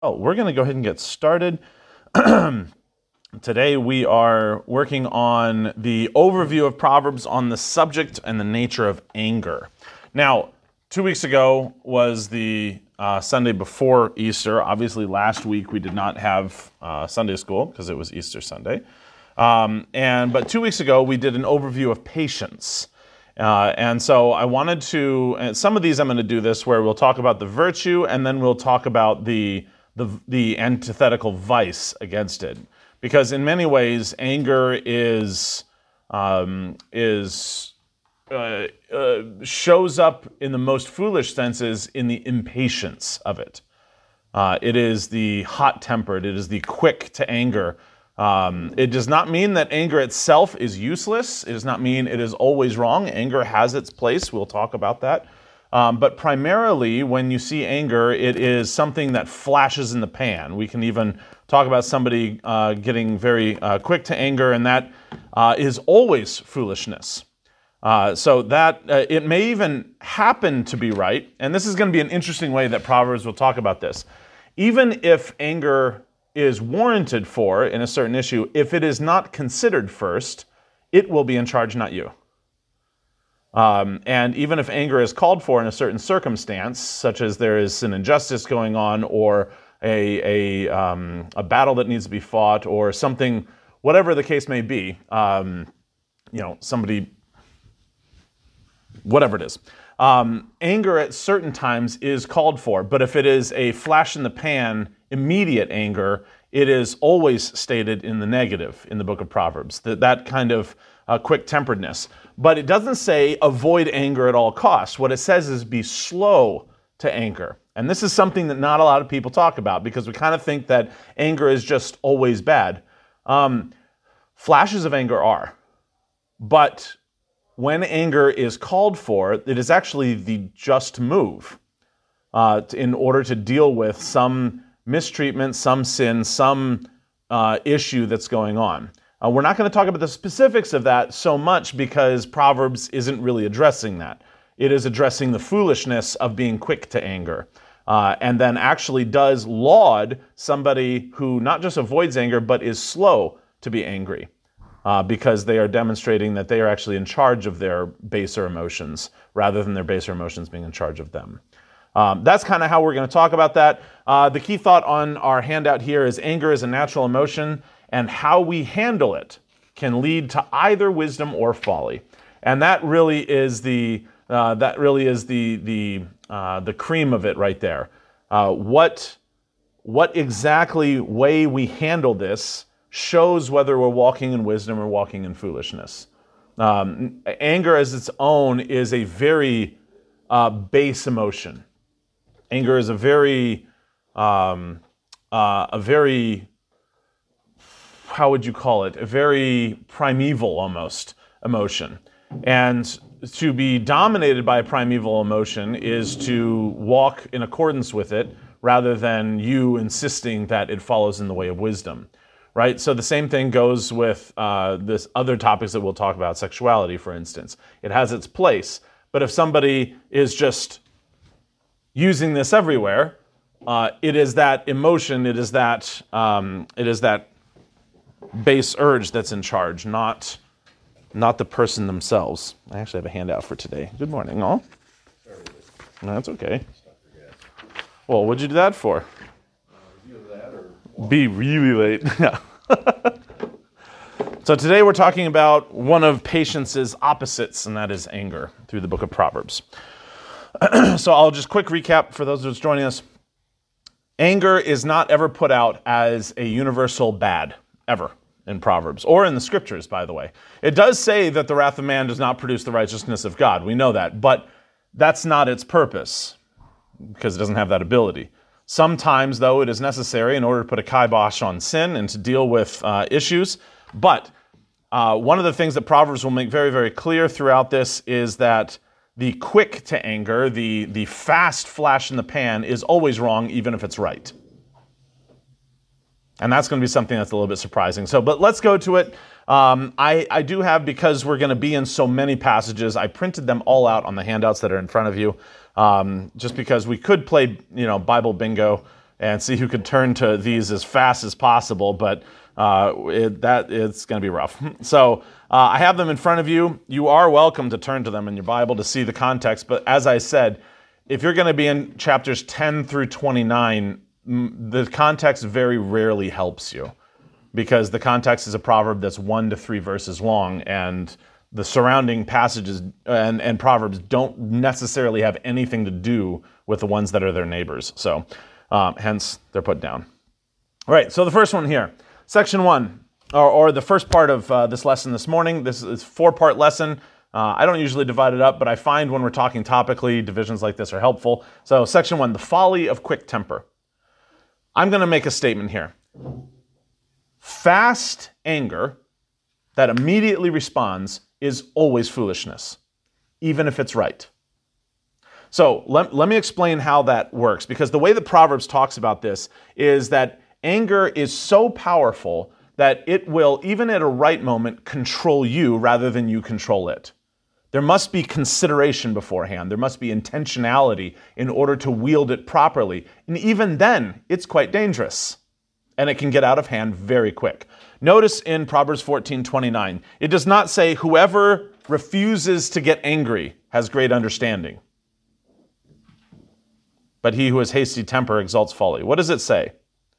We're going to go ahead and get started. Today we are working on the overview of Proverbs on the subject and the nature of anger. Now, 2 weeks ago was the Sunday before Easter. Obviously, last week we did not have Sunday school because it was Easter Sunday. But 2 weeks ago we did an overview of patience. And so I wanted to, and some of these I'm going to do this where we'll talk about the virtue and then we'll talk about the antithetical vice against it. Because in many ways, anger shows up in the most foolish senses in the impatience of it. It is the hot-tempered. It is the quick to anger. It does not mean that anger itself is useless. It does not mean it is always wrong. Anger has its place. We'll talk about that. But primarily, when you see anger, it is something that flashes in the pan. We can even talk about somebody getting very quick to anger, and that is always foolishness. So that it may even happen to be right, and this is going to be an interesting way that Proverbs will talk about this. Even if anger is warranted for in a certain issue, if it is not considered first, it will be in charge, not you. And even if anger is called for in a certain circumstance, such as there is an injustice going on, or a battle that needs to be fought, or something, whatever the case may be, somebody, whatever it is, anger at certain times is called for. But if it is a flash in the pan, immediate anger, it is always stated in the negative in the book of Proverbs, that kind of quick-temperedness. But it doesn't say avoid anger at all costs. What it says is be slow to anger. And this is something that not a lot of people talk about because we kind of think that anger is just always bad. Flashes of anger are. But when anger is called for, it is actually the just move in order to deal with some mistreatment, some sin, some issue that's going on. We're not going to talk about the specifics of that so much because Proverbs isn't really addressing that. It is addressing the foolishness of being quick to anger, and then actually does laud somebody who not just avoids anger, but is slow to be angry, because they are demonstrating that they are actually in charge of their baser emotions, rather than their baser emotions being in charge of them. That's kind of how we're going to talk about that. The key thought on our handout here is anger is a natural emotion, and how we handle it can lead to either wisdom or folly. And that really is the cream of it right there. What exactly way we handle this shows whether we're walking in wisdom or walking in foolishness. Anger as its own is a very base emotion. Anger is a very how would you call it? A very primeval almost emotion. And to be dominated by a primeval emotion is to walk in accordance with it rather than you insisting that it follows in the way of wisdom, right? So the same thing goes with this other topics that we'll talk about, sexuality, for instance. It has its place. But if somebody is just using this everywhere, it is that emotion, it is that base urge that's in charge, not the person themselves. I actually have a handout for today. Good morning, all. No, that's okay. Well, what'd you do that for? Be really late. Yeah. So today we're talking about one of patience's opposites, and that is anger, through the book of Proverbs. So I'll just quick recap for those who's joining us. Anger is not ever put out as a universal bad, ever, in Proverbs, or in the scriptures, by the way. It does say that the wrath of man does not produce the righteousness of God. We know that, but that's not its purpose, because it doesn't have that ability. Sometimes, though, it is necessary in order to put a kibosh on sin and to deal with issues. But one of the things that Proverbs will make very, very clear throughout this is that the quick to anger, the fast flash in the pan, is always wrong, even if it's right. And that's going to be something that's a little bit surprising. But let's go to it. I do have, because we're going to be in so many passages, I printed them all out on the handouts that are in front of you, just because we could play, Bible bingo and see who could turn to these as fast as possible, but it's going to be rough. So I have them in front of you. You are welcome to turn to them in your Bible to see the context, but as I said, if you're going to be in chapters 10 through 29, the context very rarely helps you, because the context is a proverb that's 1 to 3 verses long, and the surrounding passages and proverbs don't necessarily have anything to do with the ones that are their neighbors. So hence they're put down. All right, so the first one here, section 1, or the first part of this lesson this morning. This is a 4-part lesson. I don't usually divide it up, but I find when we're talking topically, divisions like this are helpful. So section 1, the folly of quick temper. I'm going to make a statement here. Fast anger that immediately responds is always foolishness, even if it's right. So let me explain how that works, because the way the Proverbs talks about this is that anger is so powerful that it will, even at a right moment, control you rather than you control it. There must be consideration beforehand. There must be intentionality in order to wield it properly. And even then, it's quite dangerous. And it can get out of hand very quick. Notice in Proverbs 14:29, it does not say whoever refuses to get angry has great understanding, but he who has hasty temper exalts folly. What does it say?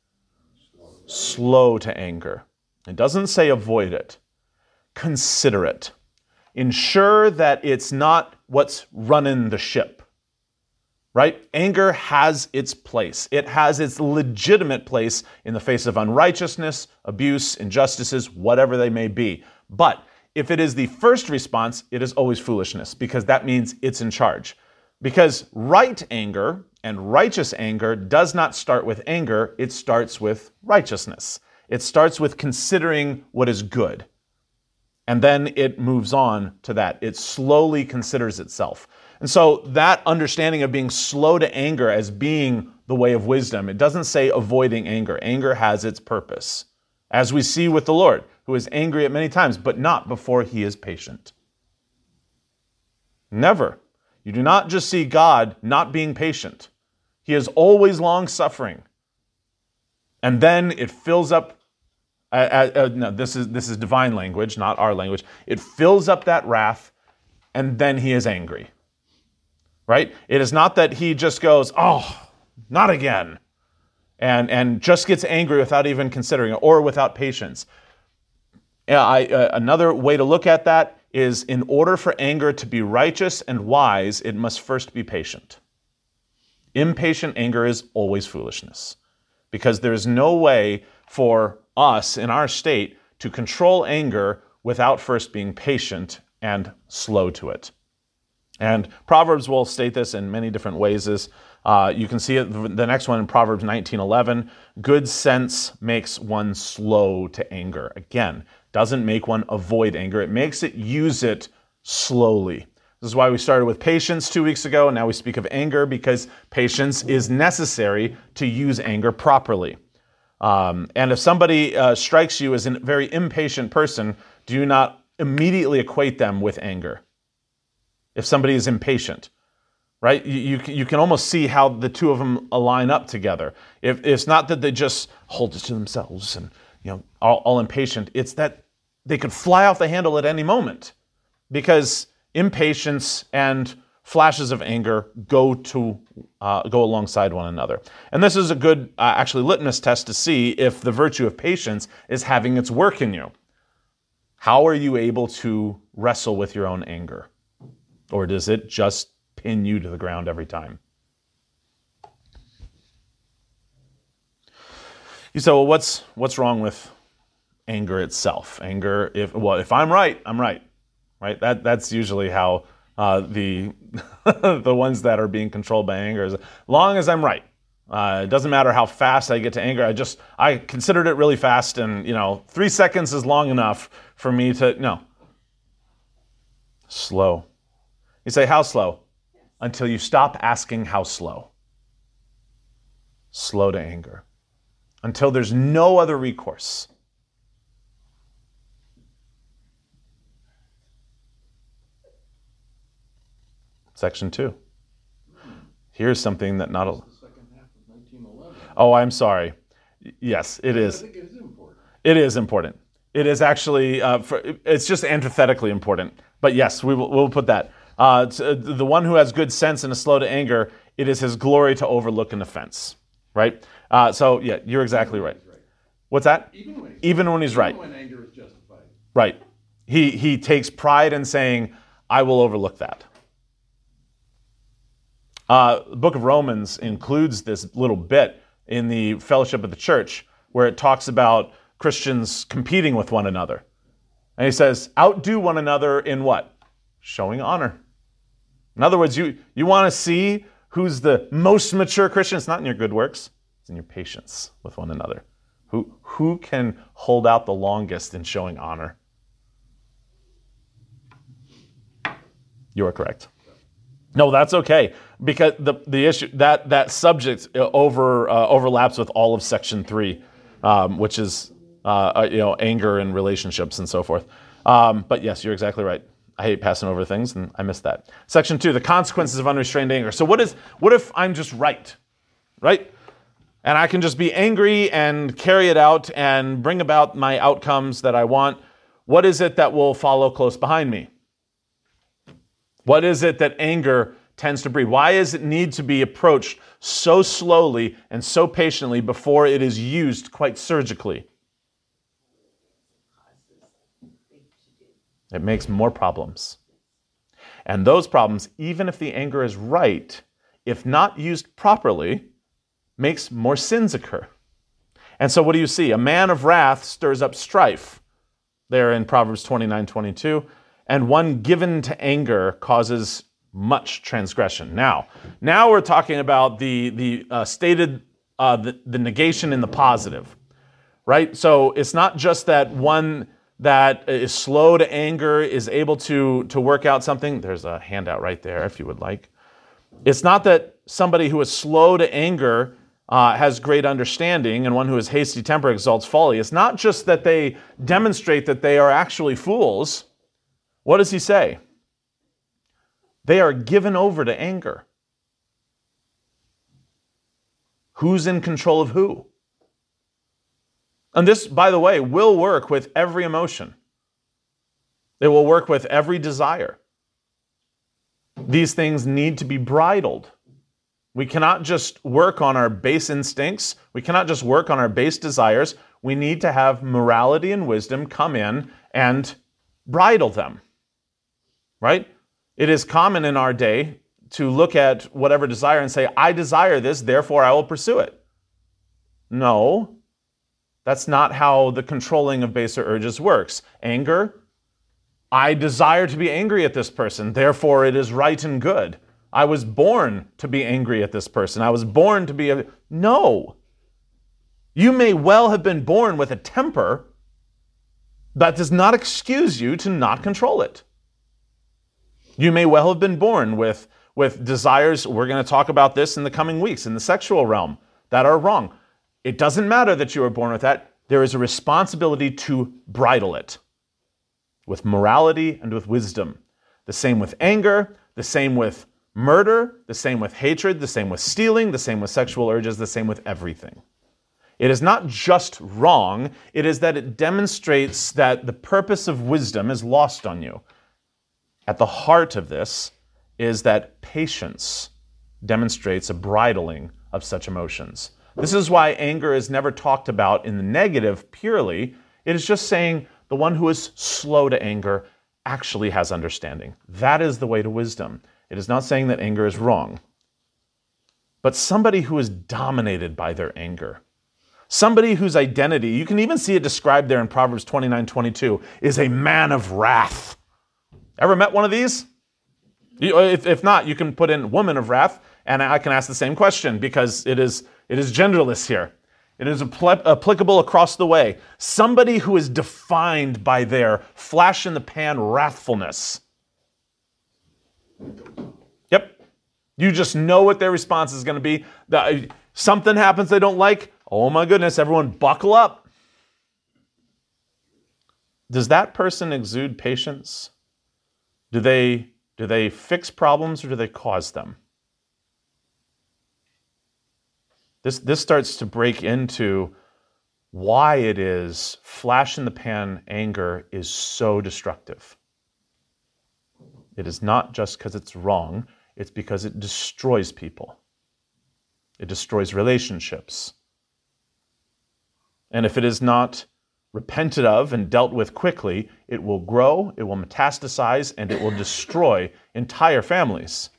Slow to anger. It doesn't say avoid it. Consider it. Ensure that it's not what's running the ship. Right? Anger has its place. It has its legitimate place in the face of unrighteousness, abuse, injustices, whatever they may be. But if it is the first response, it is always foolishness, because that means it's in charge. Because right anger and righteous anger does not start with anger, it starts with righteousness. It starts with considering what is good. And then it moves on to that. It slowly considers itself. And so that understanding of being slow to anger as being the way of wisdom, it doesn't say avoiding anger. Anger has its purpose, as we see with the Lord, who is angry at many times, but not before he is patient. Never. You do not just see God not being patient. He is always long-suffering. And then it fills up, no, this is divine language, not our language. It fills up that wrath, and then he is angry. Right? It is not that he just goes, oh, not again, and just gets angry without even considering it, or without patience. Another way to look at that is, in order for anger to be righteous and wise, it must first be patient. Impatient anger is always foolishness, because there is no way for us in our state to control anger without first being patient and slow to it. And Proverbs will state this in many different ways. You can see it, the next one in Proverbs 19:11. Good sense makes one slow to anger. Again, doesn't make one avoid anger. It makes it use it slowly. This is why we started with patience 2 weeks ago, and now we speak of anger, because patience is necessary to use anger properly. And if somebody strikes you as a very impatient person, do not immediately equate them with anger. If somebody is impatient, right? You can almost see how the two of them align up together. If it's not that they just hold it to themselves and all impatient, it's that they could fly off the handle at any moment, because impatience and flashes of anger go alongside one another. And this is a good actually litmus test to see if the virtue of patience is having its work in you. How are you able to wrestle with your own anger? Or does it just pin you to the ground every time? You say, well, what's wrong with anger itself? Anger, if I'm right, I'm right. Right? That's usually how the the ones that are being controlled by anger is, as long as I'm right. It doesn't matter how fast I get to anger. I considered it really fast, and 3 seconds is long enough for me to no. Slow. You say, how slow? Until you stop asking how slow. Slow to anger. Until there's no other recourse. Section 2. Here's something that not a... Oh, I'm sorry. Yes, it I is. think it is important. It is important. It is actually, it's just antithetically important. But yes, we'll put that. The one who has good sense and is slow to anger, it is his glory to overlook an offense. Right? So, yeah, you're exactly right. What's that? Even when he's right. Even when anger is justified. Right. He takes pride in saying, I will overlook that. The book of Romans includes this little bit in the fellowship of the church where it talks about Christians competing with one another. And he says, outdo one another in what? Showing honor. In other words, you want to see who's the most mature Christian? It's not in your good works. It's in your patience with one another. Who can hold out the longest in showing honor? You are correct. No, that's okay, because the issue that subject overlaps with all of section 3, which is anger and relationships and so forth. But yes, you're exactly right. I hate passing over things, and I missed that. Section 2, the consequences of unrestrained anger. So what if I'm just right? And I can just be angry and carry it out and bring about my outcomes that I want. What is it that will follow close behind me? What is it that anger tends to breed? Why does it need to be approached so slowly and so patiently before it is used quite surgically? It makes more problems. And those problems, even if the anger is right, if not used properly, makes more sins occur. And so what do you see? A man of wrath stirs up strife, there in Proverbs 29:22. And one given to anger causes much transgression. Now we're talking about the negation in the positive, right? So it's not just that one that is slow to anger is able to work out something. There's a handout right there if you would like. It's not that somebody who is slow to anger has great understanding, and one who is hasty temper exalts folly. It's not just that they demonstrate that they are actually fools. What does he say? They are given over to anger. Who's in control of who? And this, by the way, will work with every emotion. It will work with every desire. These things need to be bridled. We cannot just work on our base instincts. We cannot just work on our base desires. We need to have morality and wisdom come in and bridle them. Right? It is common in our day to look at whatever desire and say, I desire this, therefore I will pursue it. No, that's not how the controlling of baser urges works. Anger, I desire to be angry at this person, therefore it is right and good. I was born to be angry at this person. I was born to be No. You may well have been born with a temper. That does not excuse you to not control it. You may well have been born with desires, we're going to talk about this in the coming weeks, in the sexual realm, that are wrong. It doesn't matter that you were born with that. There is a responsibility to bridle it with morality and with wisdom. The same with anger, the same with murder, the same with hatred, the same with stealing, the same with sexual urges, the same with everything. It is not just wrong, it is that it demonstrates that the purpose of wisdom is lost on you. At the heart of this is that patience demonstrates a bridling of such emotions. This is why anger is never talked about in the negative purely. It is just saying the one who is slow to anger actually has understanding. That is the way to wisdom. It is not saying that anger is wrong. But somebody who is dominated by their anger, somebody whose identity, you can even see it described there in Proverbs 29:22, is a man of wrath. Ever met one of these? If not, you can put in woman of wrath, and I can ask the same question because it is genderless here. It is applicable across the way. Somebody who is defined by their flash-in-the-pan wrathfulness. Yep. You just know what their response is going to be. Something happens they don't like. Oh my goodness, everyone buckle up. Does that person exude patience? Do they fix problems or do they cause them? This starts to break into why it is flash in the pan anger is so destructive. It is not just because it's wrong, it's because it destroys people. It destroys relationships. And if it is not repented of and dealt with quickly, it will grow, it will metastasize, and it will destroy entire families.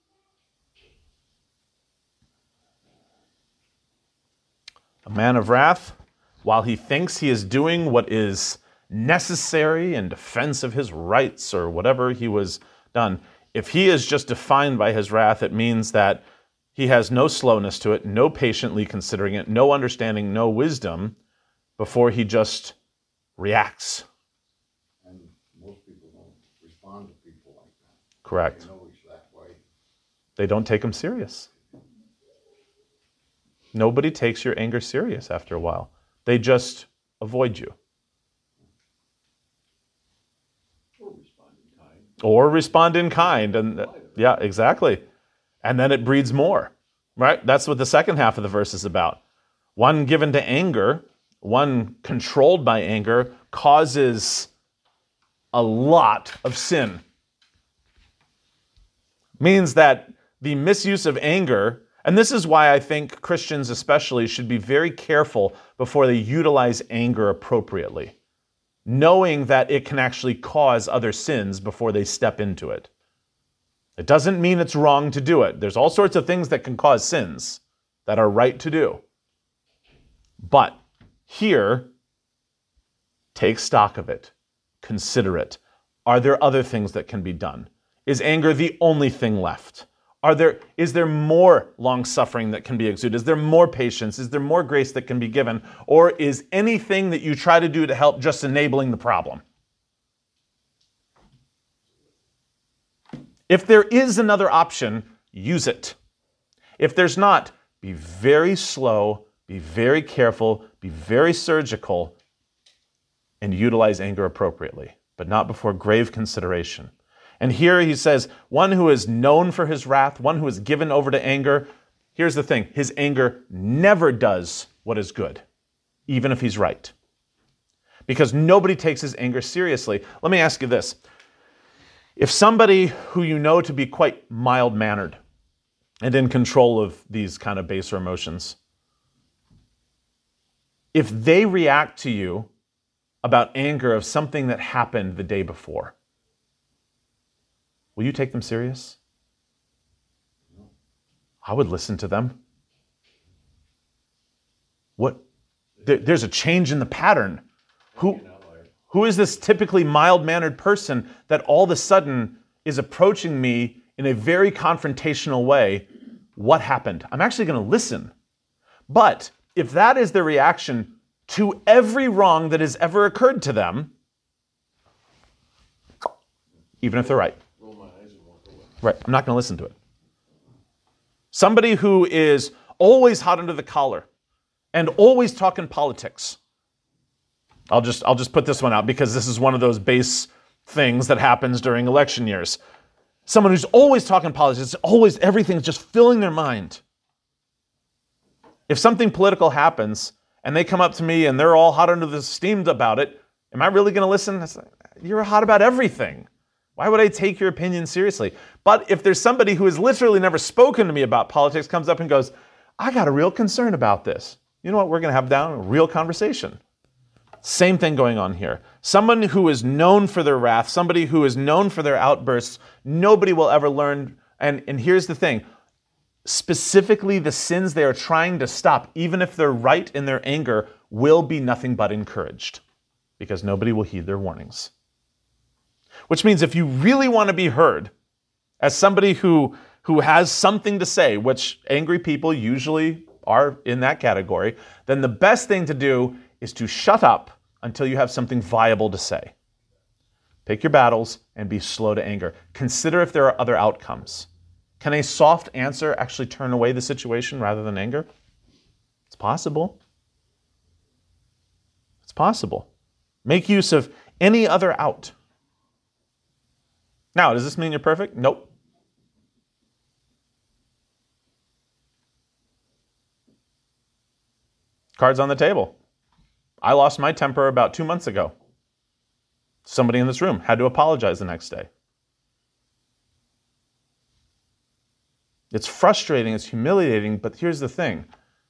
A man of wrath, while he thinks he is doing what is necessary in defense of his rights or whatever he was done, if he is just defined by his wrath, it means that he has no slowness to it, no patiently considering it, no understanding, no wisdom, before he just reacts. And most people don't respond to people like that. Correct. They know he's that way. They don't take him serious. Nobody takes your anger serious after a while. They just avoid you. Or respond in kind. And yeah, exactly. And then it breeds more, right? That's what the second half of the verse is about. One given to anger, one controlled by anger, causes a lot of sin. Means that the misuse of anger, and this is why I think Christians especially should be very careful before they utilize anger appropriately, knowing that it can actually cause other sins before they step into it. It doesn't mean it's wrong to do it. There's all sorts of things that can cause sins that are right to do. But here, take stock of it. Consider it. Are there other things that can be done? Is anger the only thing left? Is there more long-suffering that can be exuded? Is there more patience? Is there more grace that can be given? Or is anything that you try to do to help just enabling the problem? If there is another option, use it. If there's not, be very slow, be very careful, be very surgical, and utilize anger appropriately, but not before grave consideration. And here he says, one who is known for his wrath, one who is given over to anger, here's the thing, his anger never does what is good, even if he's right. Because nobody takes his anger seriously. Let me ask you this. If somebody who you know to be quite mild-mannered and in control of these kind of baser emotions, if they react to you about anger of something that happened the day before, will you take them serious? I would listen to them. What? There's a change in the pattern. Who is this typically mild-mannered person that all of a sudden is approaching me in a very confrontational way? What happened? I'm actually going to listen. But if that is their reaction to every wrong that has ever occurred to them, even if they're right, right, I'm not going to listen to it. Somebody who is always hot under the collar and always talking politics. I'll just put this one out because this is one of those base things that happens during election years. Someone who's always talking politics, always everything's just filling their mind. If something political happens and they come up to me and they're all hot under the steam about it, am I really going to listen? You're hot about everything. Why would I take your opinion seriously? But if there's somebody who has literally never spoken to me about politics, comes up and goes, I got a real concern about this. You know what? We're going to have down a real conversation. Same thing going on here. Someone who is known for their wrath, somebody who is known for their outbursts, nobody will ever learn. And here's the thing. Specifically, the sins they are trying to stop, even if they're right in their anger, will be nothing but encouraged because nobody will heed their warnings. Which means if you really want to be heard as somebody who has something to say, which angry people usually are in that category, then the best thing to do is to shut up until you have something viable to say. Pick your battles and be slow to anger. Consider if there are other outcomes. Can a soft answer actually turn away the situation rather than anger? It's possible. It's possible. Make use of any other out. Now, does this mean you're perfect? Nope. Cards on the table. I lost my temper about 2 months ago. Somebody in this room had to apologize the next day. It's frustrating, it's humiliating, but here's the thing.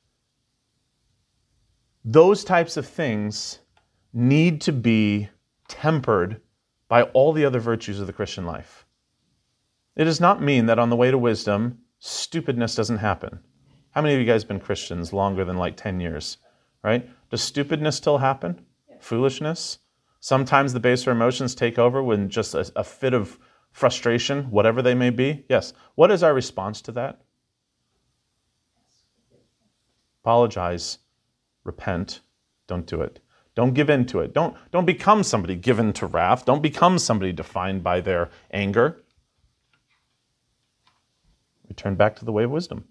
Those types of things need to be tempered by all the other virtues of the Christian life. It does not mean that on the way to wisdom, stupidness doesn't happen. How many of you guys have been Christians longer than like 10 years, right? Does stupidness still happen? Foolishness? Sometimes the baser emotions take over when just a fit of frustration, whatever they may be. Yes. What is our response to that? Apologize. Repent. Don't do it. Don't give in to it. Don't become somebody given to wrath. Don't become somebody defined by their anger. Return back to the way of wisdom.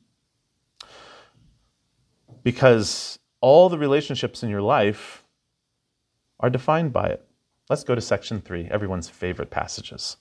Because all the relationships in your life are defined by it. Let's go to section 3, everyone's favorite passages.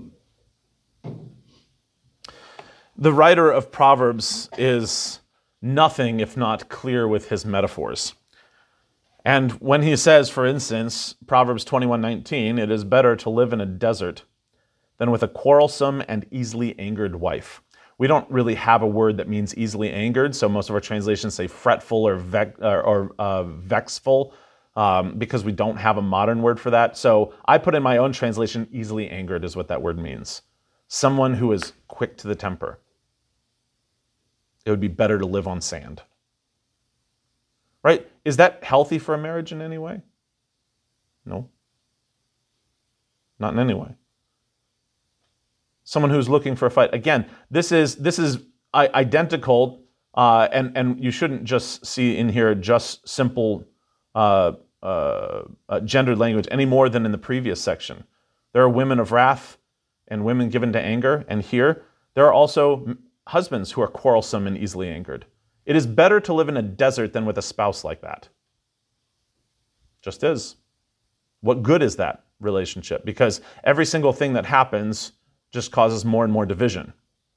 The writer of Proverbs is nothing if not clear with his metaphors. And when he says, for instance, Proverbs 21:19, it is better to live in a desert than with a quarrelsome and easily angered wife. We don't really have a word that means easily angered, so most of our translations say fretful or vexful, because we don't have a modern word for that. So I put in my own translation, easily angered is what that word means. Someone who is quick to the temper. It would be better to live on sand. Right? Is that healthy for a marriage in any way? No. Not in any way. Someone who's looking for a fight. Again, this is identical, and you shouldn't just see in here just simple gendered language any more than in the previous section. There are women of wrath and women given to anger, and here there are also husbands who are quarrelsome and easily angered. It is better to live in a desert than with a spouse like that. Just is. What good is that relationship? Because every single thing that happens just causes more and more division.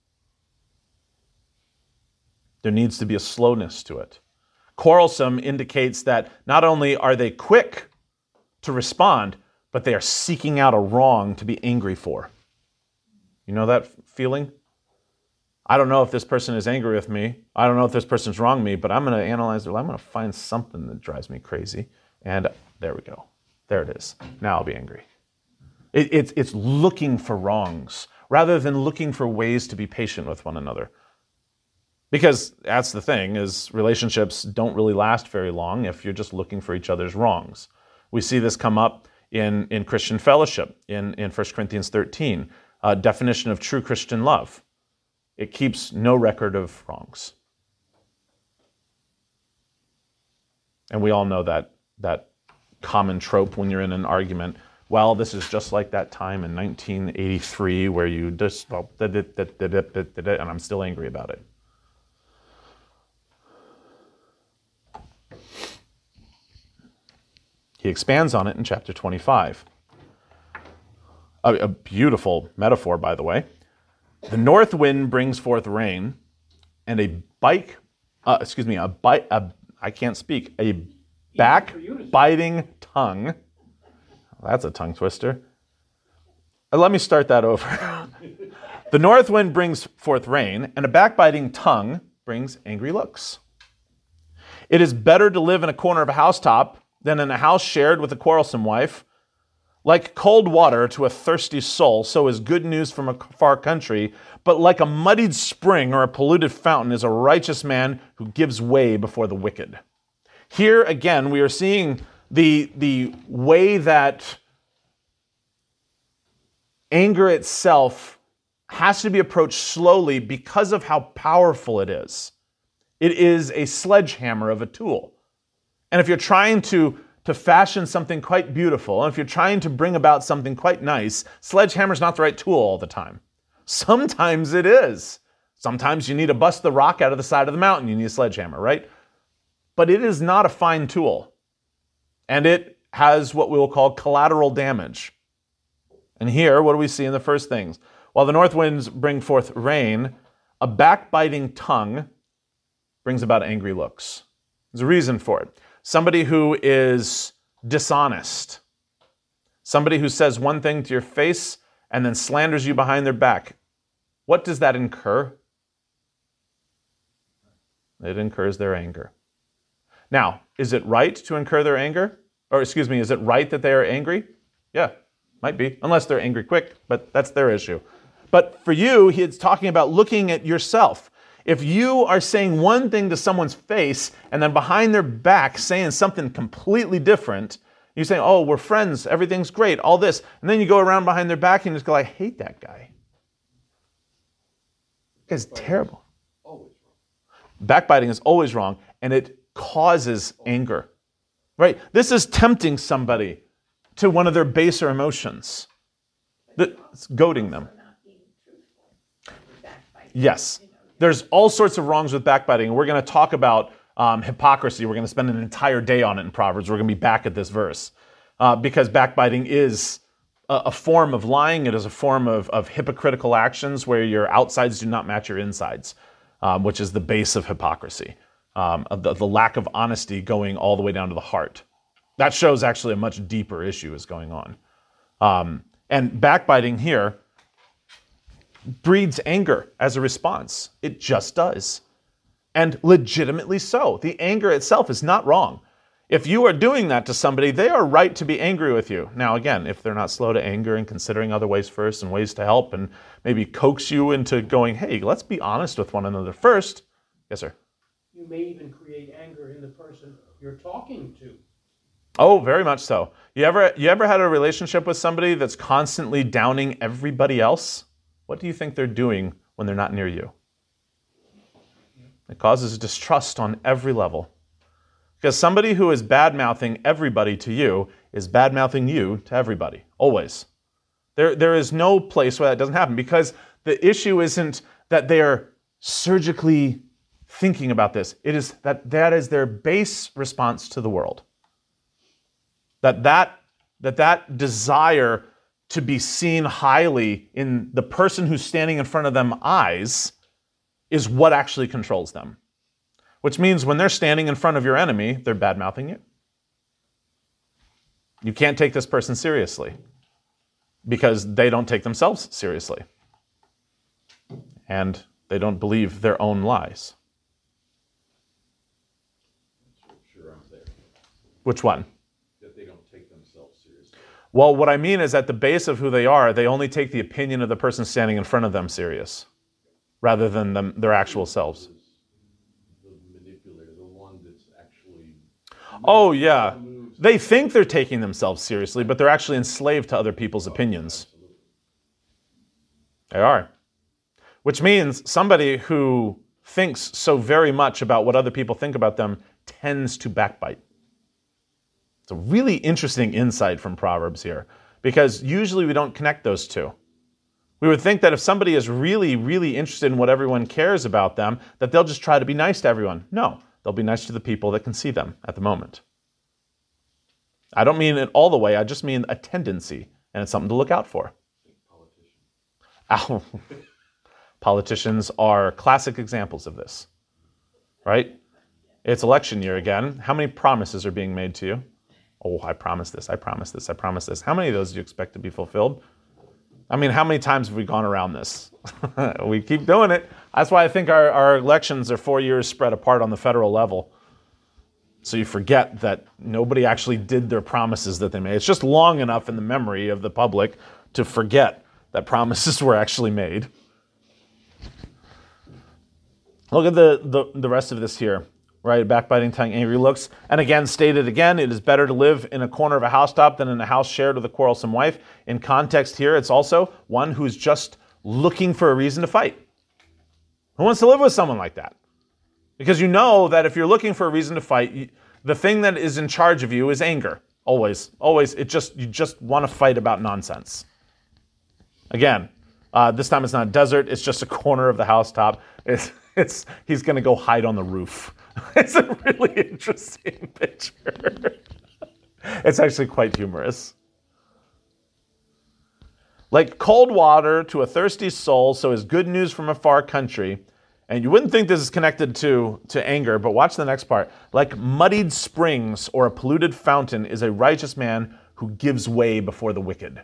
There needs to be a slowness to it. Quarrelsome indicates that not only are they quick to respond, but they are seeking out a wrong to be angry for. You know that feeling? I don't know if this person is angry with me. I don't know if this person's wronged me, but I'm going to analyze their life. I'm going to find something that drives me crazy. And there we go. There it is. Now I'll be angry. It's looking for wrongs rather than looking for ways to be patient with one another. Because that's the thing, is relationships don't really last very long if you're just looking for each other's wrongs. We see this come up in Christian fellowship in 1 Corinthians 13, definition of true Christian love. It keeps no record of wrongs. And we all know that common trope when you're in an argument. Well, this is just like that time in 1983 where you just, and I'm still angry about it. He expands on it in chapter 25. A beautiful metaphor, by the way. The north wind brings forth rain, and a backbiting tongue. That's a tongue twister. Let me start that over. The north wind brings forth rain, and a backbiting tongue brings angry looks. It is better to live in a corner of a housetop than in a house shared with a quarrelsome wife. Like cold water to a thirsty soul, so is good news from a far country. But like a muddied spring or a polluted fountain is a righteous man who gives way before the wicked. Here again, we are seeing the way that anger itself has to be approached slowly because of how powerful it is. It is a sledgehammer of a tool. And if you're trying to fashion something quite beautiful, and if you're trying to bring about something quite nice, sledgehammer's not the right tool all the time. Sometimes it is. Sometimes you need to bust the rock out of the side of the mountain. You need a sledgehammer, right? But it is not a fine tool. And it has what we will call collateral damage. And here, what do we see in the first things? While the north winds bring forth rain, a backbiting tongue brings about angry looks. There's a reason for it. Somebody who is dishonest. Somebody who says one thing to your face and then slanders you behind their back. What does that incur? It incurs their anger. Now, is it right to incur their anger? Or excuse me, is it right that they are angry? Yeah, might be, unless they're angry quick, but that's their issue. But for you, he's talking about looking at yourself. If you are saying one thing to someone's face and then behind their back saying something completely different, you say, oh, we're friends, everything's great, all this, and then you go around behind their back and you just go, I hate that guy. That guy's terrible. Always wrong. Backbiting is always wrong, and it causes anger. Right? This is tempting somebody to one of their baser emotions. It's goading them. Yes. There's all sorts of wrongs with backbiting, and we're going to talk about hypocrisy. We're going to spend an entire day on it in Proverbs. We're going to be back at this verse. Because backbiting is a form of lying. It is a form of hypocritical actions where your outsides do not match your insides, which is the base of hypocrisy. The lack of honesty going all the way down to the heart. That shows actually a much deeper issue is going on. And backbiting here breeds anger as a response. It just does. And legitimately so. The anger itself is not wrong. If you are doing that to somebody, they are right to be angry with you. Now, again, if they're not slow to anger and considering other ways first and ways to help and maybe coax you into going, hey, let's be honest with one another first. Yes, sir. You may even create anger in the person you're talking to. Oh, very much so. You ever had a relationship with somebody that's constantly downing everybody else? What do you think they're doing when they're not near you? It causes distrust on every level. Because somebody who is bad-mouthing everybody to you is bad-mouthing you to everybody, always. There is no place where that doesn't happen, because the issue isn't that they're surgically thinking about this. It is that is their base response to the world. That desire to be seen highly in the person who's standing in front of them eyes is what actually controls them. Which means when they're standing in front of your enemy, they're bad-mouthing you. You can't take this person seriously because they don't take themselves seriously. And they don't believe their own lies. Sure, I'm there. Which one? That they don't take themselves seriously. Well, what I mean is at the base of who they are, they only take the opinion of the person standing in front of them serious, rather than their actual selves. The manipulator, the one that's actually... Oh, yeah. They think they're taking themselves seriously, but they're actually enslaved to other people's opinions. Absolutely. They are. Which means somebody who thinks so very much about what other people think about them tends to backbite. It's a really interesting insight from Proverbs here, because usually we don't connect those two. We would think that if somebody is really, really interested in what everyone cares about them, that they'll just try to be nice to everyone. No, they'll be nice to the people that can see them at the moment. I don't mean it all the way, I just mean a tendency, and it's something to look out for. Ow. Politicians are classic examples of this, right? It's election year again. How many promises are being made to you? Oh, I promise this, I promise this, I promise this. How many of those do you expect to be fulfilled? I mean, how many times have we gone around this? We keep doing it. That's why I think our elections are 4 years spread apart on the federal level. So you forget that nobody actually did their promises that they made. It's just long enough in the memory of the public to forget that promises were actually made. Look at the rest of this here, right? Backbiting, telling angry looks. And again, stated again, it is better to live in a corner of a housetop than in a house shared with a quarrelsome wife. In context here, it's also one who's just looking for a reason to fight. Who wants to live with someone like that? Because you know that if you're looking for a reason to fight, the thing that is in charge of you is anger. Always. Always. You just want to fight about nonsense. Again, this time it's not a desert. It's just a corner of the housetop. He's going to go hide on the roof. It's a really interesting picture. It's actually quite humorous. Like cold water to a thirsty soul, so is good news from a far country. And you wouldn't think this is connected to anger, but watch the next part. Like muddied springs or a polluted fountain is a righteous man who gives way before the wicked.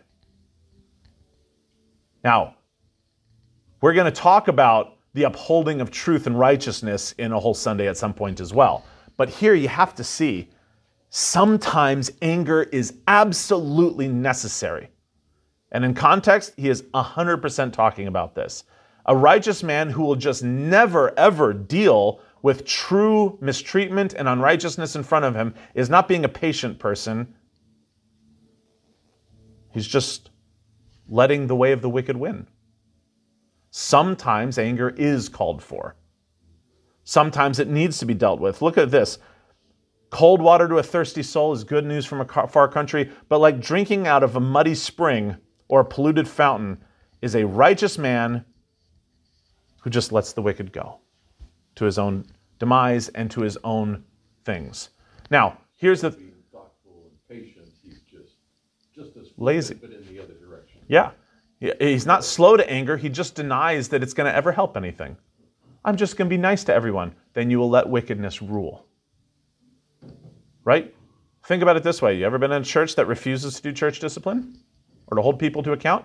Now, we're going to talk about the upholding of truth and righteousness in a whole Sunday at some point as well. But here you have to see, sometimes anger is absolutely necessary. And in context, he is 100% talking about this. A righteous man who will just never, ever deal with true mistreatment and unrighteousness in front of him is not being a patient person. He's just letting the way of the wicked win. Sometimes anger is called for. Sometimes it needs to be dealt with. Look at this. Cold water to a thirsty soul is good news from a far country, but like drinking out of a muddy spring or a polluted fountain is a righteous man who just lets the wicked go to his own demise and to his own things. Now, here's the... Being thoughtful and patient, he's just as lazy, but in the other direction. Yeah. He's not slow to anger. He just denies that it's going to ever help anything. I'm just going to be nice to everyone. Then you will let wickedness rule. Right? Think about it this way. You ever been in a church that refuses to do church discipline or to hold people to account?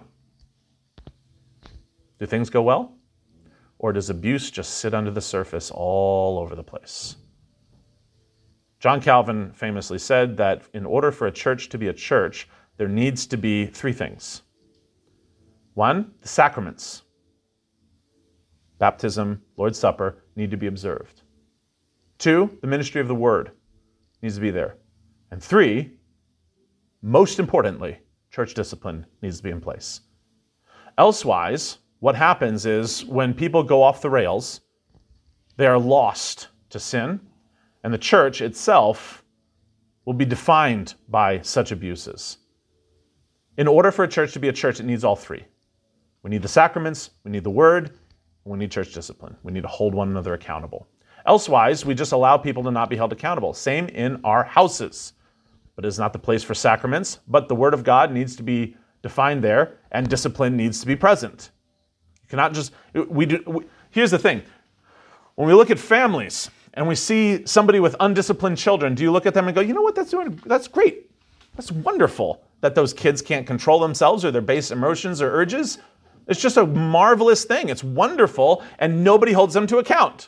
Do things go well? Or does abuse just sit under the surface all over the place? John Calvin famously said that in order for a church to be a church, there needs to be three things. One, the sacraments. Baptism, Lord's Supper need to be observed. Two, the ministry of the word needs to be there. And three, most importantly, church discipline needs to be in place. Elsewise, what happens is when people go off the rails, they are lost to sin, and the church itself will be defined by such abuses. In order for a church to be a church, it needs all three. We need the sacraments, we need the word, and we need church discipline. We need to hold one another accountable. Elsewise, we just allow people to not be held accountable. Same in our houses. But it is not the place for sacraments, but the word of God needs to be defined there, and discipline needs to be present. You cannot just... Here's the thing. When we look at families, and we see somebody with undisciplined children, do you look at them and go, you know what, that's great. That's wonderful that those kids can't control themselves or their base emotions or urges. It's just a marvelous thing. It's wonderful, and nobody holds them to account.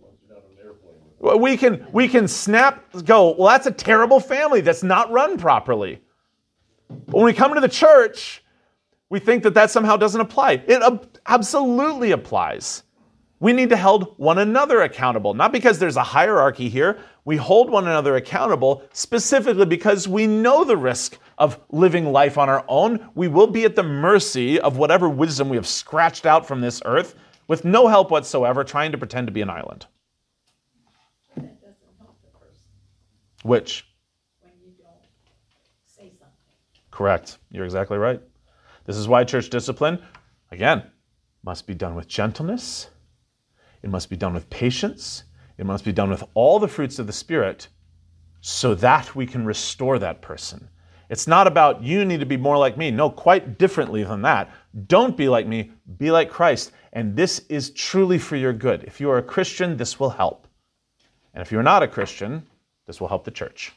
We can go, well, that's a terrible family that's not run properly. But when we come to the church, we think that somehow doesn't apply. It absolutely applies. We need to hold one another accountable, not because there's a hierarchy here. We hold one another accountable specifically because we know the risk of living life on our own. We will be at the mercy of whatever wisdom we have scratched out from this earth with no help whatsoever, trying to pretend to be an island. That doesn't help the person Which? when you don't say something. Correct. You're exactly right. This is why church discipline, again, must be done with gentleness. It must be done with patience. It must be done with all the fruits of the Spirit so that we can restore that person. It's not about you need to be more like me. No, quite differently than that. Don't be like me. Be like Christ. And this is truly for your good. If you are a Christian, this will help. And if you're not a Christian, this will help the church.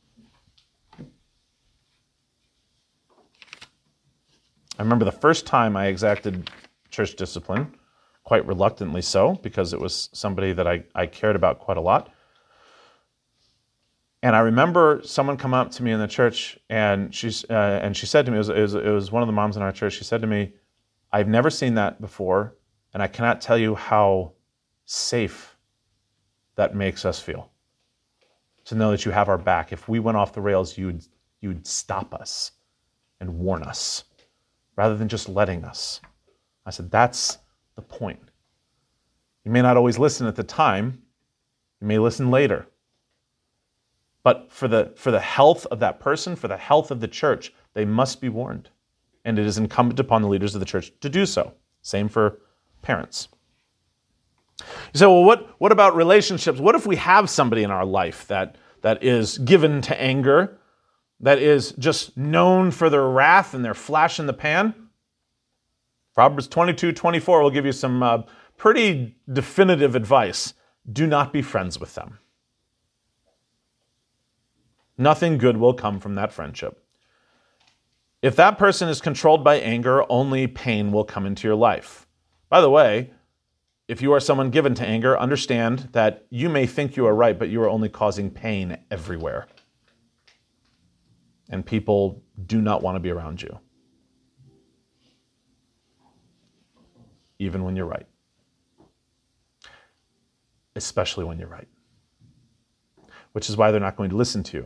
I remember the first time I exacted church discipline, quite reluctantly so, because it was somebody that I cared about quite a lot. And I remember someone come up to me in the church, and she said to me, it was one of the moms in our church, she said to me, I've never seen that before, and I cannot tell you how safe that makes us feel. To know that you have our back. If we went off the rails, you'd stop us and warn us, rather than just letting us. I said, that's the point. You may not always listen at the time. You may listen later. But for the health of that person, for the health of the church, they must be warned. And it is incumbent upon the leaders of the church to do so. Same for parents. You say, well, what about relationships? What if we have somebody in our life that is given to anger, that is just known for their wrath and their flash in the pan? Proverbs 22:24 will give you some pretty definitive advice. Do not be friends with them. Nothing good will come from that friendship. If that person is controlled by anger, only pain will come into your life. By the way, if you are someone given to anger, understand that you may think you are right, but you are only causing pain everywhere. And people do not want to be around you, even when you're right. Especially when you're right. Which is why they're not going to listen to you.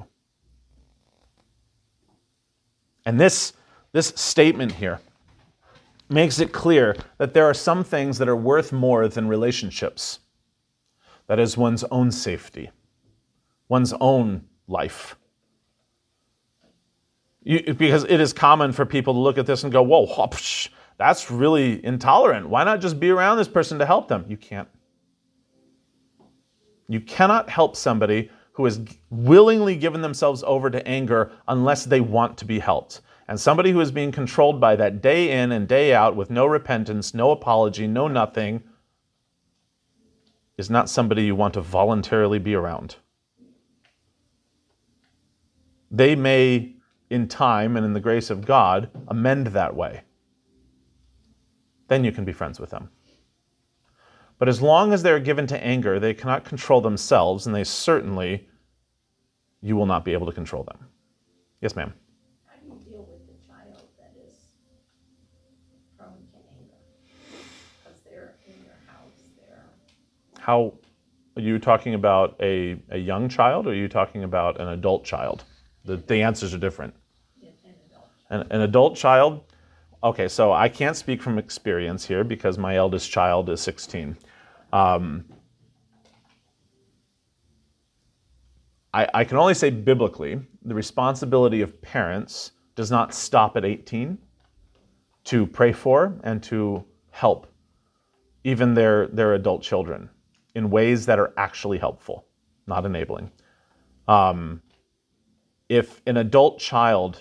And this statement here makes it clear that there are some things that are worth more than relationships. That is one's own safety, one's own life. Because it is common for people to look at this and go, whoa, that's really intolerant. Why not just be around this person to help them? You can't. You cannot help somebody who has willingly given themselves over to anger unless they want to be helped. And somebody who is being controlled by that day in and day out with no repentance, no apology, no nothing, is not somebody you want to voluntarily be around. They may, in time and in the grace of God, amend that way. Then you can be friends with them. But as long as they're given to anger, they cannot control themselves, and you will not be able to control them. Yes, ma'am. How do you deal with the child that is prone to anger? Because they're in your house, How are you talking about a young child, or are you talking about an adult child? The answers are different. an adult. An adult child, okay, so I can't speak from experience here because my eldest child is 16. I can only say biblically, the responsibility of parents does not stop at 18 to pray for and to help even their adult children in ways that are actually helpful, not enabling. If an adult child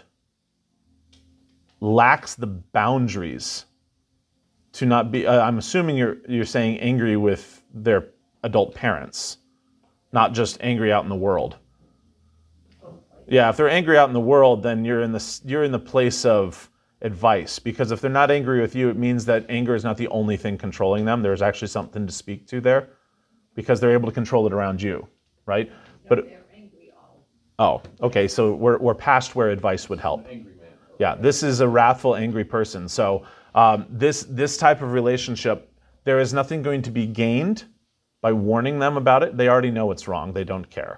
lacks the boundaries to not be, I'm assuming you're saying angry with their adult parents, not just angry out in the world. Yeah, if they're angry out in the world, then you're in the place of advice, because if they're not angry with you, it means that anger is not the only thing controlling them. There's actually something to speak to there, because they're able to control it around you, right? But They're angry all. oh, okay, so we're past where advice would help. Angry man. Yeah, this is a wrathful, angry person. So this type of relationship, there is nothing going to be gained by warning them about it. They already know it's wrong. They don't care.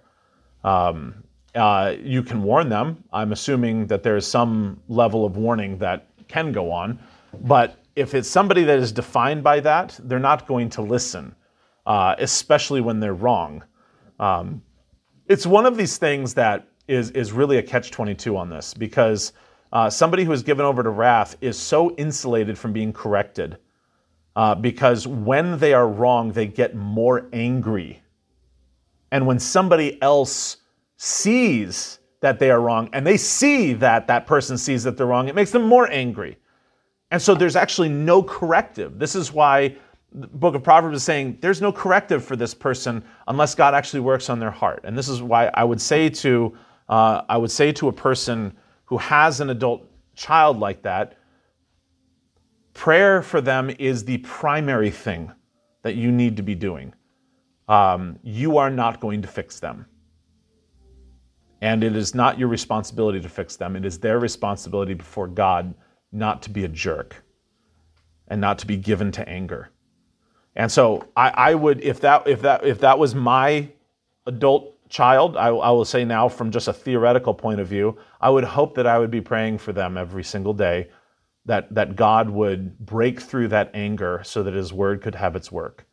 You can warn them. I'm assuming that there is some level of warning that can go on. But if it's somebody that is defined by that, they're not going to listen, especially when they're wrong. It's one of these things that is really a catch-22 on this, because somebody who is given over to wrath is so insulated from being corrected, because when they are wrong, they get more angry. And when somebody else sees that they are wrong, and they see that that person sees that they're wrong, it makes them more angry. And so there's actually no corrective. This is why the book of Proverbs is saying there's no corrective for this person unless God actually works on their heart. And this is why I would say to a person who has an adult child like that, prayer for them is the primary thing that you need to be doing. You are not going to fix them. And it is not your responsibility to fix them. It is their responsibility before God not to be a jerk and not to be given to anger. And so I would, if that was my adult child, I will say now from just a theoretical point of view, I would hope that I would be praying for them every single day, that God would break through that anger so that His word could have its work.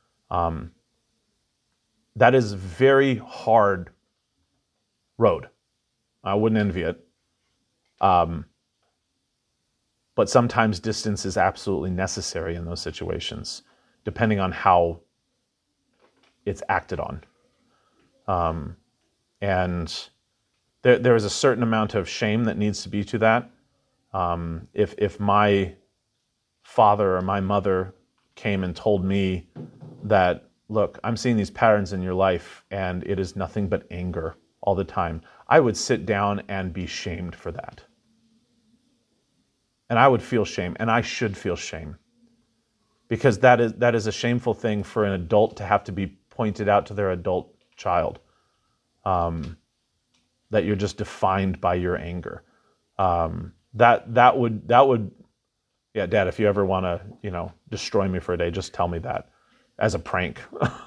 That is very hard road. I wouldn't envy it. But sometimes distance is absolutely necessary in those situations, depending on how it's acted on. And there is a certain amount of shame that needs to be to that. If my father or my mother came and told me that, look, I'm seeing these patterns in your life and it is nothing but anger all the time, I would sit down and be shamed for that. And I would feel shame, and I should feel shame. Because that is a shameful thing for an adult to have to be pointed out to their adult child. That you're just defined by your anger. That would, yeah, Dad, if you ever want to, destroy me for a day, just tell me that as a prank.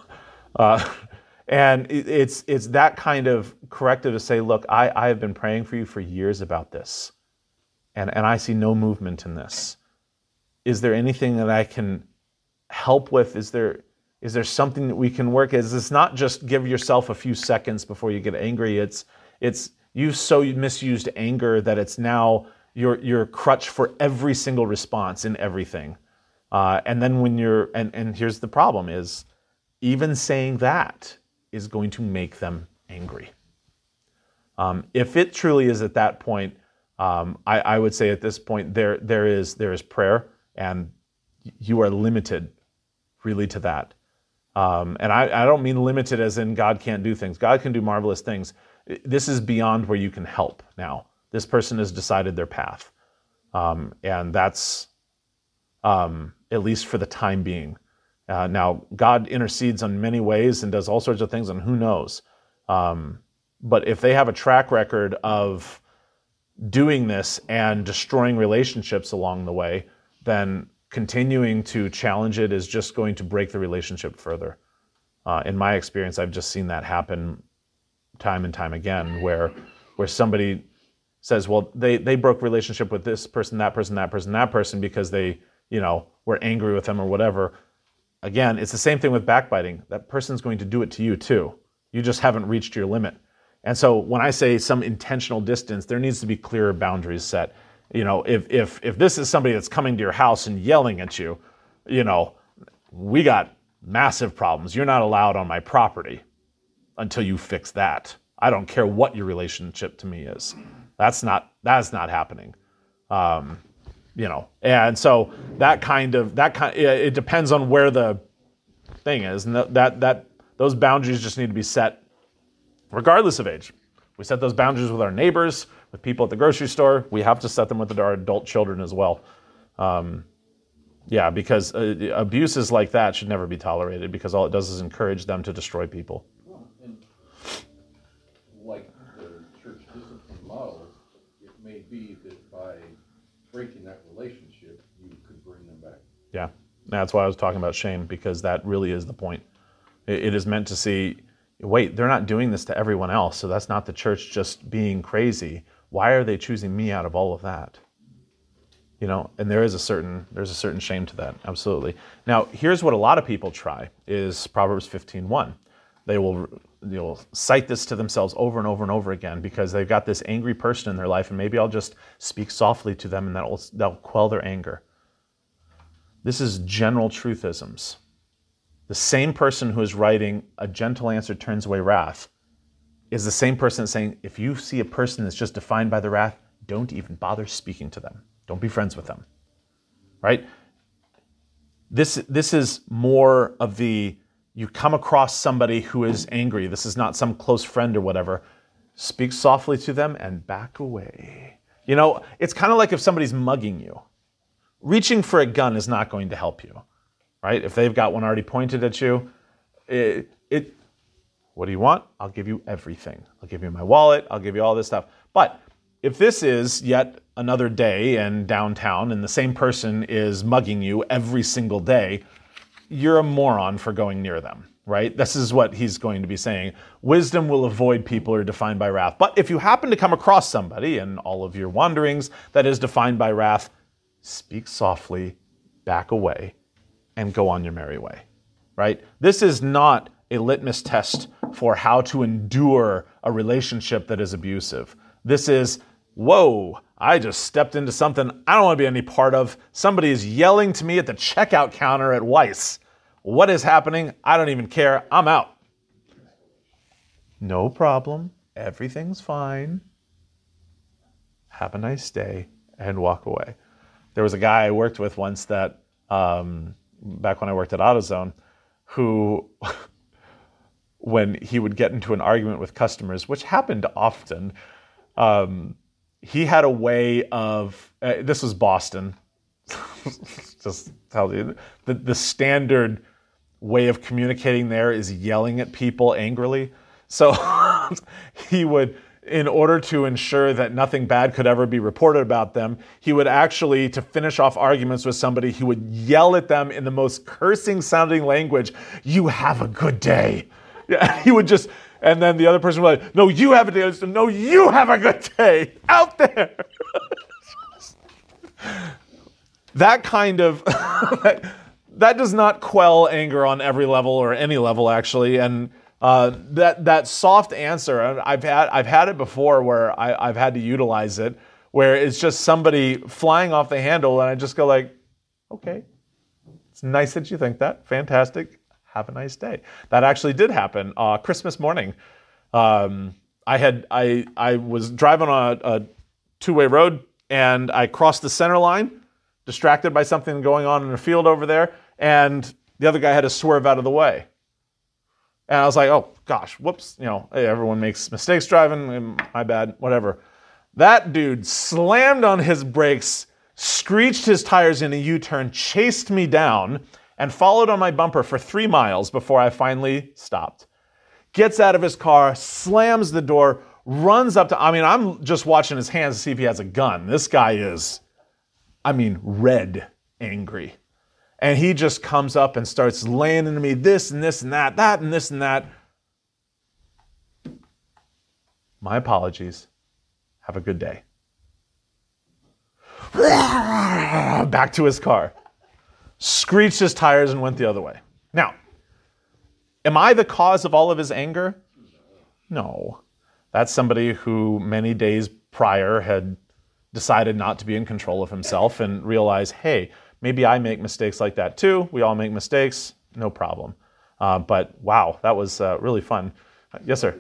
And it's that kind of corrective to say, look, I have been praying for you for years about this, and I see no movement in this. Is there anything that I can help with? Is there something that we can work? It's not just give yourself a few seconds before you get angry. It's you've so misused anger that it's now your crutch for every single response in everything. And then when you're and here's the problem is even saying that is going to make them angry. If it truly is at that point, I would say at this point there is prayer, and you are limited really to that. And I don't mean limited as in God can't do things. God can do marvelous things. This is beyond where you can help now. This person has decided their path. And that's at least for the time being. Now, God intercedes in many ways and does all sorts of things, and who knows. But if they have a track record of doing this and destroying relationships along the way, then continuing to challenge it is just going to break the relationship further. In my experience, I've just seen that happen time and time again, where somebody says, well, they broke relationship with this person, that person, that person, that person because they, were angry with them or whatever. Again, it's the same thing with backbiting. That person's going to do it to you too. You just haven't reached your limit. And so when I say some intentional distance, there needs to be clearer boundaries set. If this is somebody that's coming to your house and yelling at you, we got massive problems. You're not allowed on my property until you fix that. I don't care what your relationship to me is. That's not happening. And so it depends on where the thing is, and that those boundaries just need to be set regardless of age. We set those boundaries with our neighbors, with people at the grocery store. We have to set them with our adult children as well. Because abuses like that should never be tolerated, because all it does is encourage them to destroy people. Well, and like the church discipline model, it may be that by breaking that relationship, you could bring them back. Yeah, that's why I was talking about shame, because that really is the point. It is meant to see, wait, they're not doing this to everyone else, so that's not the church just being crazy. Why are they choosing me out of all of that? And there's a certain shame to that, absolutely. Now, here's what a lot of people try, is Proverbs 15:1. They will cite this to themselves over and over and over again because they've got this angry person in their life, and maybe I'll just speak softly to them and that'll quell their anger. This is general truthisms. The same person who is writing a gentle answer turns away wrath is the same person that's saying, if you see a person that's just defined by the wrath, don't even bother speaking to them. Don't be friends with them, right? This is more of the, you come across somebody who is angry. This is not some close friend or whatever. Speak softly to them and back away. It's kind of like if somebody's mugging you. Reaching for a gun is not going to help you, right? If they've got one already pointed at you, what do you want? I'll give you everything. I'll give you my wallet. I'll give you all this stuff. But if this is yet another day in downtown and the same person is mugging you every single day, you're a moron for going near them, right? This is what he's going to be saying. Wisdom will avoid people who are defined by wrath. But if you happen to come across somebody in all of your wanderings that is defined by wrath, speak softly, back away, and go on your merry way, right? This is not a litmus test for how to endure a relationship that is abusive. This is, whoa, I just stepped into something I don't want to be any part of. Somebody is yelling to me at the checkout counter at Weiss. What is happening? I don't even care. I'm out. No problem. Everything's fine. Have a nice day, and walk away. There was a guy I worked with once that back when I worked at AutoZone, who, when he would get into an argument with customers, which happened often, he had a way of, this was Boston, just tell you, the standard way of communicating there is yelling at people angrily. So he would, in order to ensure that nothing bad could ever be reported about them, he would actually, to finish off arguments with somebody, he would yell at them in the most cursing sounding language, "You have a good day." Yeah, he would just, and then the other person would be like, "No, you have a day." "No, you have a good day out there." That kind of, that does not quell anger on every level or any level, actually. And that soft answer, I've had it before where I've had to utilize it, where it's just somebody flying off the handle, and I just go like, "Okay, it's nice that you think that. Fantastic. Have a nice day." That actually did happen. Christmas morning, I was driving on a two-way road, and I crossed the center line, distracted by something going on in the field over there, and the other guy had to swerve out of the way. And I was like, "Oh gosh, whoops, hey, everyone makes mistakes driving, my bad, whatever." That dude slammed on his brakes, screeched his tires in a U-turn, chased me down, and followed on my bumper for 3 miles before I finally stopped. Gets out of his car, slams the door, runs up to, I'm just watching his hands to see if he has a gun. This guy is, red angry. And he just comes up and starts laying into me this and this and that, that and this and that. My apologies. Have a good day. Back to his car. Screeched his tires and went the other way. Now, am I the cause of all of his anger? No. That's somebody who many days prior had decided not to be in control of himself and realized, hey, maybe I make mistakes like that too. We all make mistakes. No problem. But wow, that was really fun. Yes, sir.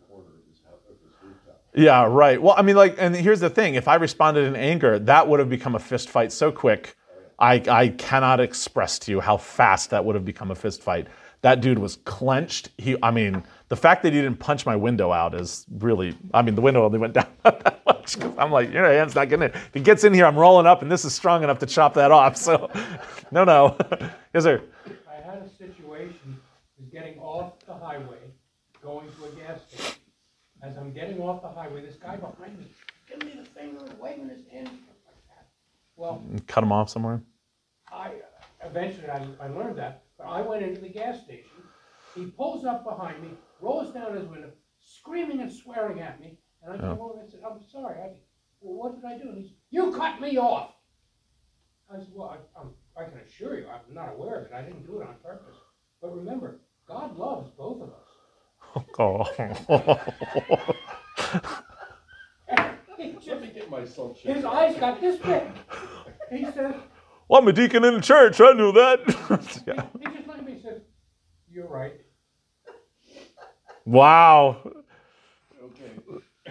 Yeah, right. Well, and here's the thing. If I responded in anger, that would have become a fist fight so quick. I cannot express to you how fast that would have become a fist fight. That dude was clenched. The fact that he didn't punch my window out is really, the window only went down that much. I'm like, your hand's not getting it. If he gets in here, I'm rolling up, and this is strong enough to chop that off. So, no. Yes, sir. I had a situation, was getting off the highway, going to a gas station. As I'm getting off the highway, this guy behind me, giving me the finger and waving his hand, like that. Well, cut him off somewhere? Eventually I learned that, but I went into the gas station. He pulls up behind me, rolls down his window, screaming and swearing at me, and I came over and said, "I'm sorry, what did I do?" And he said, "You cut me off." I said, "Well, I can assure you, I'm not aware of it. I didn't do it on purpose. But remember, God loves both of us." Oh. Let me get myself checked His out. eyes got this big. He said, Well, I'm a deacon in the church. I knew that. Yeah. he just looked at me and said, "You're right." Wow. Okay.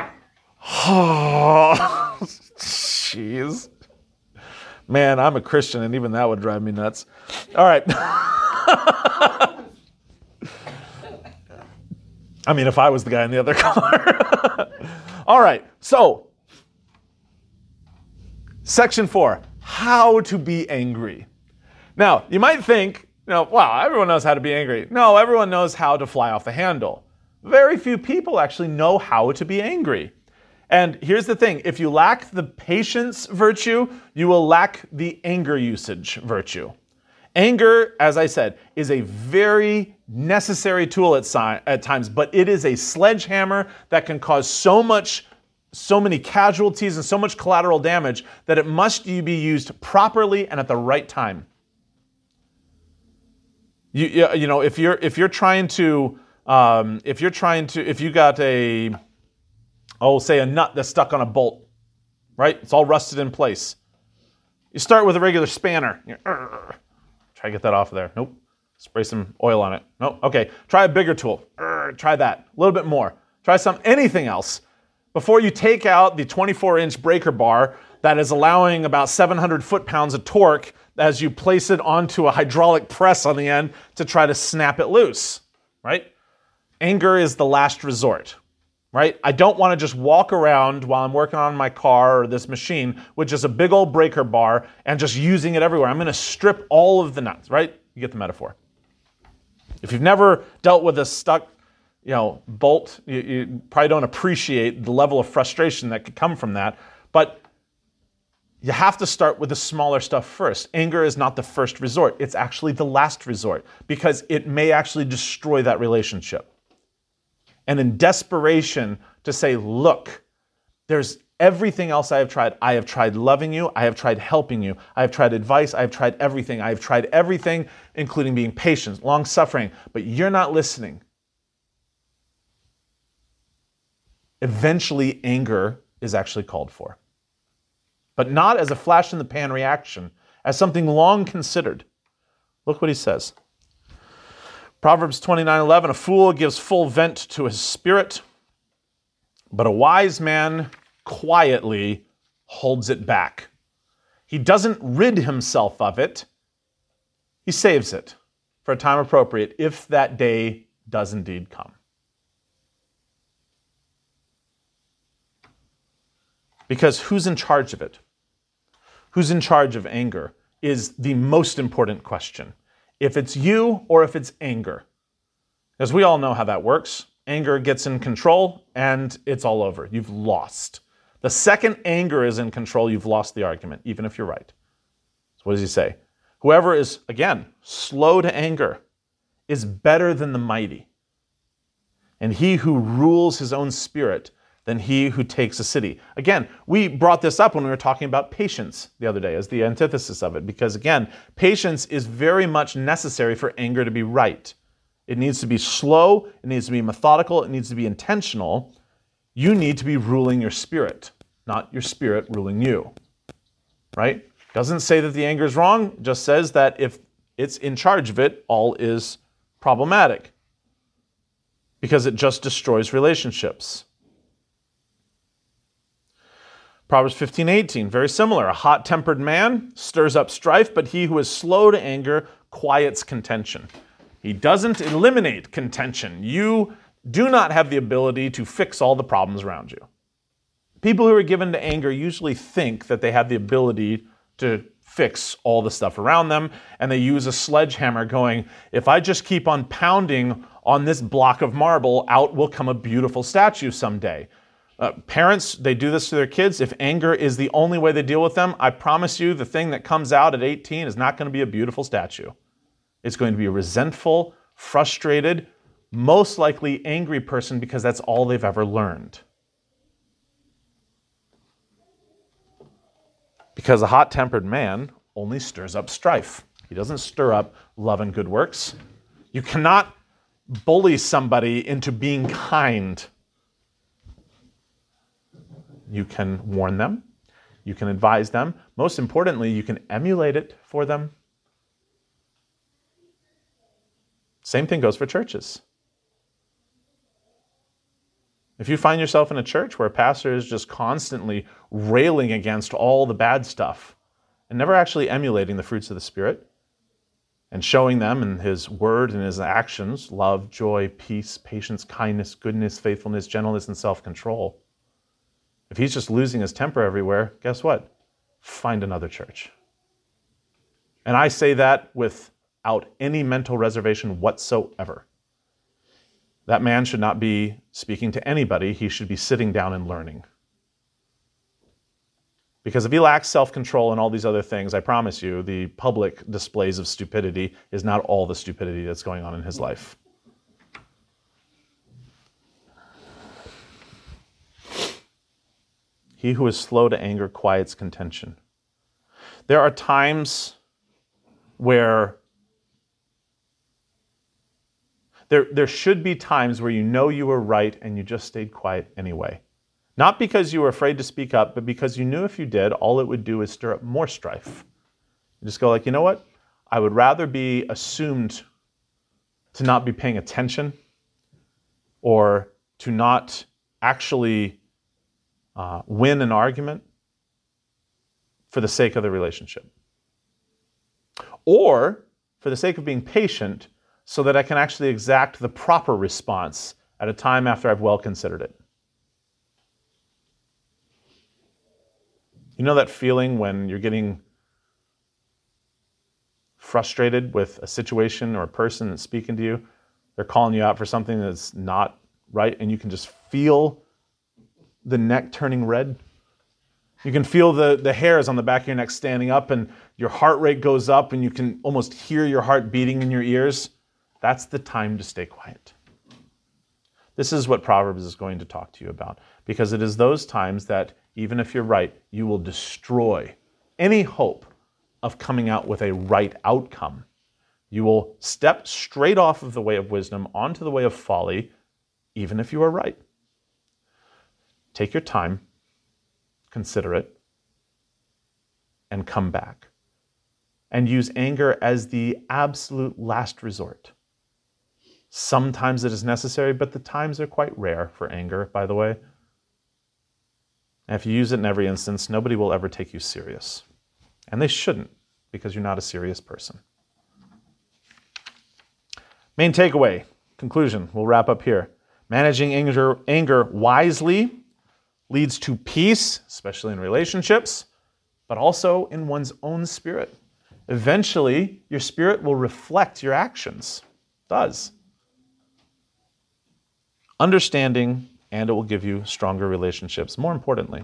Oh, jeez. Man, I'm a Christian, and even that would drive me nuts. All right. If I was the guy in the other car. All right. So, section 4, how to be angry. Now, you might think, wow, everyone knows how to be angry. No, everyone knows how to fly off the handle. Very few people actually know how to be angry. And here's the thing, if you lack the patience virtue, you will lack the anger usage virtue. Anger, as I said, is a very necessary tool at times, but it is a sledgehammer that can cause so many casualties and so much collateral damage that it must be used properly and at the right time. If you got say a nut that's stuck on a bolt, right? It's all rusted in place. You start with a regular spanner. Try to get that off of there. Nope. Spray some oil on it. Nope. Okay. Try a bigger tool. Try that. A little bit more. Try anything else. Before you take out the 24-inch breaker bar that is allowing about 700 foot-pounds of torque as you place it onto a hydraulic press on the end to try to snap it loose, right? Anger is the last resort, right? I don't want to just walk around while I'm working on my car or this machine with just a big old breaker bar and just using it everywhere. I'm going to strip all of the nuts, right? You get the metaphor. If you've never dealt with a stuck, bolt, you probably don't appreciate the level of frustration that could come from that. But you have to start with the smaller stuff first. Anger is not the first resort. It's actually the last resort because it may actually destroy that relationship. And in desperation to say, look, there's everything else I have tried. I have tried loving you. I have tried helping you. I have tried advice. I have tried everything. I have tried everything, including being patient, long-suffering, but you're not listening. Eventually, anger is actually called for. But not as a flash-in-the-pan reaction, as something long considered. Look what he says. Proverbs 29:11, a fool gives full vent to his spirit, but a wise man quietly holds it back. He doesn't rid himself of it. He saves it for a time appropriate if that day does indeed come. Because who's in charge of it? Who's in charge of anger is the most important question. If it's you or if it's anger. Because we all know how that works. Anger gets in control and it's all over. You've lost. The second anger is in control, you've lost the argument, even if you're right. So what does he say? Whoever is, again, slow to anger is better than the mighty. And he who rules his own spirit than he who takes a city. Again, we brought this up when we were talking about patience the other day as the antithesis of it, because again, patience is very much necessary for anger to be right. It needs to be slow, it needs to be methodical, it needs to be intentional. You need to be ruling your spirit, not your spirit ruling you, right? Doesn't say that the anger is wrong, just says that if it's in charge of it, all is problematic because it just destroys relationships. Proverbs 15:18, very similar. A hot-tempered man stirs up strife, but he who is slow to anger quiets contention. He doesn't eliminate contention. You do not have the ability to fix all the problems around you. People who are given to anger usually think that they have the ability to fix all the stuff around them, and they use a sledgehammer going, if I just keep on pounding on this block of marble, out will come a beautiful statue someday. Parents, they do this to their kids. If anger is the only way they deal with them, I promise you the thing that comes out at 18 is not going to be a beautiful statue. It's going to be a resentful, frustrated, most likely angry person because that's all they've ever learned. Because a hot-tempered man only stirs up strife. He doesn't stir up love and good works. You cannot bully somebody into being kind. You can warn them. You can advise them. Most importantly, you can emulate it for them. Same thing goes for churches. If you find yourself in a church where a pastor is just constantly railing against all the bad stuff and never actually emulating the fruits of the Spirit and showing them in his word and his actions, love, joy, peace, patience, kindness, goodness, faithfulness, gentleness, and self-control, if he's just losing his temper everywhere, guess what? Find another church. And I say that without any mental reservation whatsoever. That man should not be speaking to anybody. He should be sitting down and learning. Because if he lacks self-control and all these other things, I promise you, the public displays of stupidity is not all the stupidity that's going on in his life. He who is slow to anger quiets contention. There are times where there should be times where you know you were right and you just stayed quiet anyway. Not because you were afraid to speak up, but because you knew if you did, all it would do is stir up more strife. You just go like, you know what? I would rather be assumed to not be paying attention or to not actually win an argument for the sake of the relationship. or for the sake of being patient, so that I can actually exact the proper response at a time after I've well considered it. You know that feeling when you're getting frustrated with a situation or a person that's speaking to you? They're calling you out for something that's not right, and you can just feel the neck turning red. You can feel the hairs on the back of your neck standing up, and your heart rate goes up, and you can almost hear your heart beating in your ears. That's the time to stay quiet. This is what Proverbs is going to talk to you about, because it is those times that, even if you're right, you will destroy any hope of coming out with a right outcome. You will step straight off of the way of wisdom onto the way of folly, even if you are right. Take your time, consider it, and come back. And use anger as the absolute last resort. Sometimes it is necessary, but the times are quite rare for anger, by the way. And if you use it in every instance, nobody will ever take you serious. And they shouldn't, because you're not a serious person. Main takeaway, conclusion, we'll wrap up here. Managing anger wisely leads to peace, especially in relationships, but also in one's own spirit. Eventually, your spirit will reflect your actions. It does. Understanding, and it will give you stronger relationships. More importantly,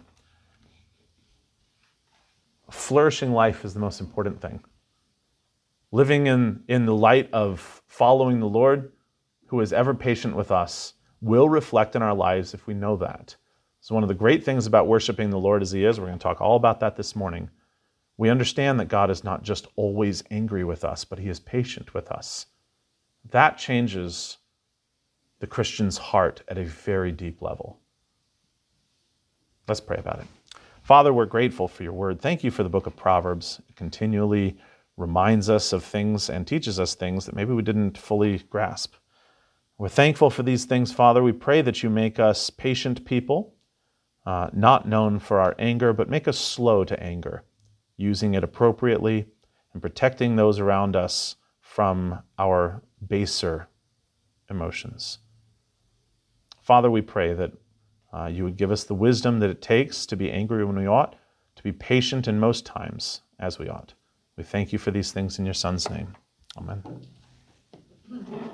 a flourishing life is the most important thing. Living in the light of following the Lord, who is ever patient with us, will reflect in our lives if we know that. So one of the great things about worshiping the Lord as He is, we're going to talk all about that this morning. We understand that God is not just always angry with us, but He is patient with us. That changes the Christian's heart at a very deep level. Let's pray about it. Father, we're grateful for your word. Thank you for the book of Proverbs. It continually reminds us of things and teaches us things that maybe we didn't fully grasp. We're thankful for these things, Father. We pray that you make us patient people, not known for our anger, but make us slow to anger, using it appropriately and protecting those around us from our baser emotions. Father, we pray that you would give us the wisdom that it takes to be angry when we ought, to be patient in most times as we ought. We thank you for these things in your Son's name. Amen.